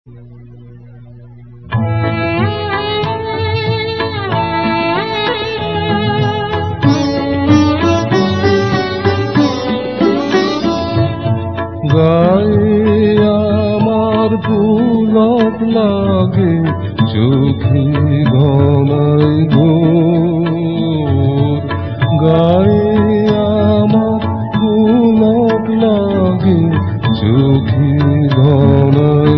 গায়ে আমার পুলক লাগে, চোখে ঘনাই ঘোর। গায়ে আমার পুলক লাগে, চোখে ঘনাই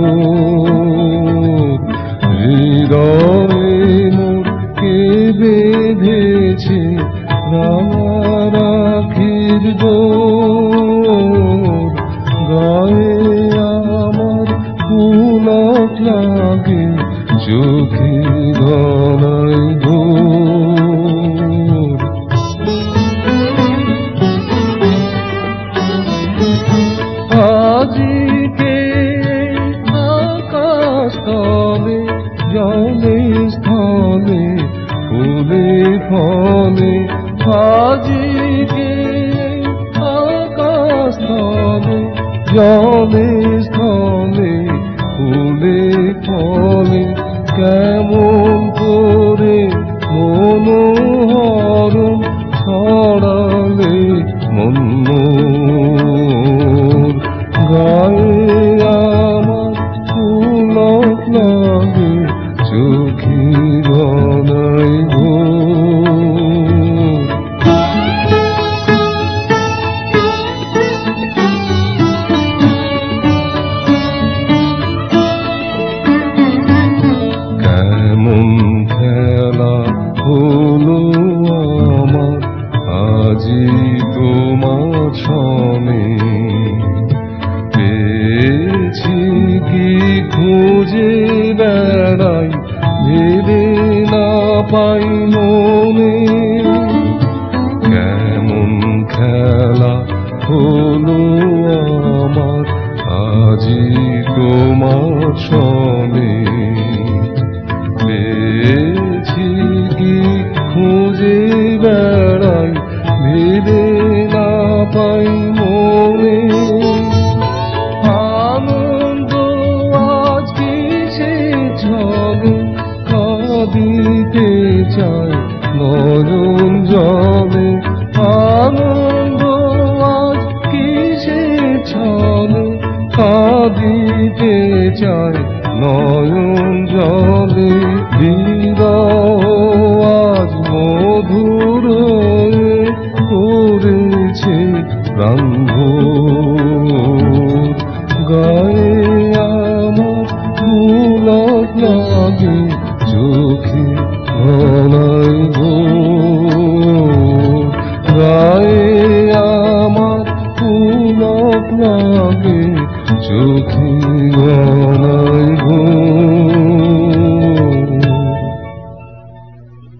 ঘোর। হৃদয়ে মোর কে বেঁধেছে রাঙা রাখির ডোর। গায়ে আমার পুলক লাগে, চোখে ঘনাই ঘোর। আজিকে আকাশ তলে, জলে স্থলে, ফুলে ফলে। আজিকে আকাশ তলে, জলে স্থলে, ফুলে ফলে। কেমন করে মনোহরণ ছড়ালে মন মোর। গায়ে আমার পুলক লাগে, চোখে ঘনাই ঘোর। কেমন খেলা হলো আমার আজি তোমার সনে। পেয়েছি কি খুঁজে বেড়াই, ভেবে না পাই মনে। কেমন খেলা হলো আমার আজি তোমার সনে। পেয়েছি কি খুঁজে বেড়াই, ভেবে না পাই মনে। আনন্দ আজ কিসে ছলে, কাঁদিতে চাই নয়ন জলে। আনন্দ আজ কিসে ছলে, কাঁদিতে চাই নয়ন জলে। বিরহ আজ মধুর করেছে প্রাণ ভোর। গায়ে আমার পুলক লাগে, চোখে ঘনাই